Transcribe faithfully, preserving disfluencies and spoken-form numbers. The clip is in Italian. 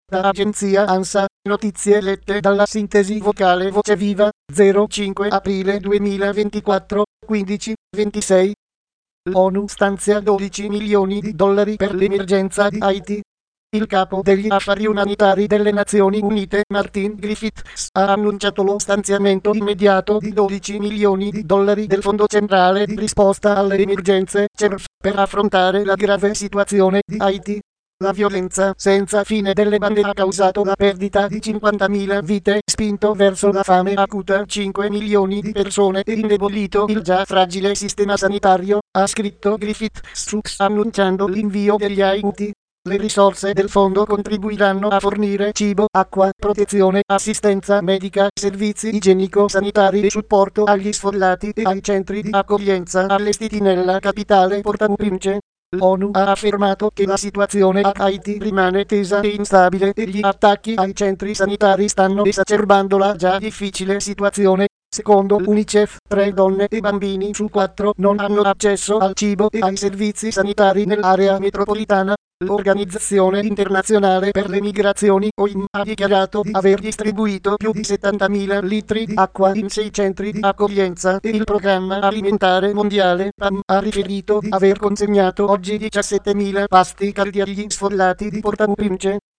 Da agenzia ANSA, notizie lette dalla sintesi vocale Voce Viva, zero cinque aprile duemilaventiquattro, quindici ventisei. L'ONU stanzia dodici milioni di dollari per l'emergenza di Haiti. Il capo degli affari umanitari delle Nazioni Unite, Martin Griffiths, ha annunciato lo stanziamento immediato di dodici milioni di dollari del Fondo Centrale di risposta alle emergenze C E R F per affrontare la grave situazione di Haiti. La violenza senza fine delle bande ha causato la perdita di cinquantamila vite, spinto verso la fame acuta cinque milioni di persone e indebolito il già fragile sistema sanitario, ha scritto Griffiths, annunciando l'invio degli aiuti. Le risorse del fondo contribuiranno a fornire cibo, acqua, protezione, assistenza medica, servizi igienico-sanitari e supporto agli sfollati e ai centri di accoglienza allestiti nella capitale Port-au-Prince. L'ONU ha affermato che la situazione a Haiti rimane tesa e instabile e gli attacchi ai centri sanitari stanno esacerbando la già difficile situazione. Secondo l'UNICEF, tre donne e bambini su quattro non hanno accesso al cibo e ai servizi sanitari nell'area metropolitana. L'Organizzazione Internazionale per le Migrazioni, O I M, ha dichiarato di aver distribuito più di settantamila litri di acqua in sei centri di accoglienza e il Programma Alimentare Mondiale, P A M, ha riferito di aver consegnato oggi diciassettemila pasti caldi agli sfollati di Port-au-Prince.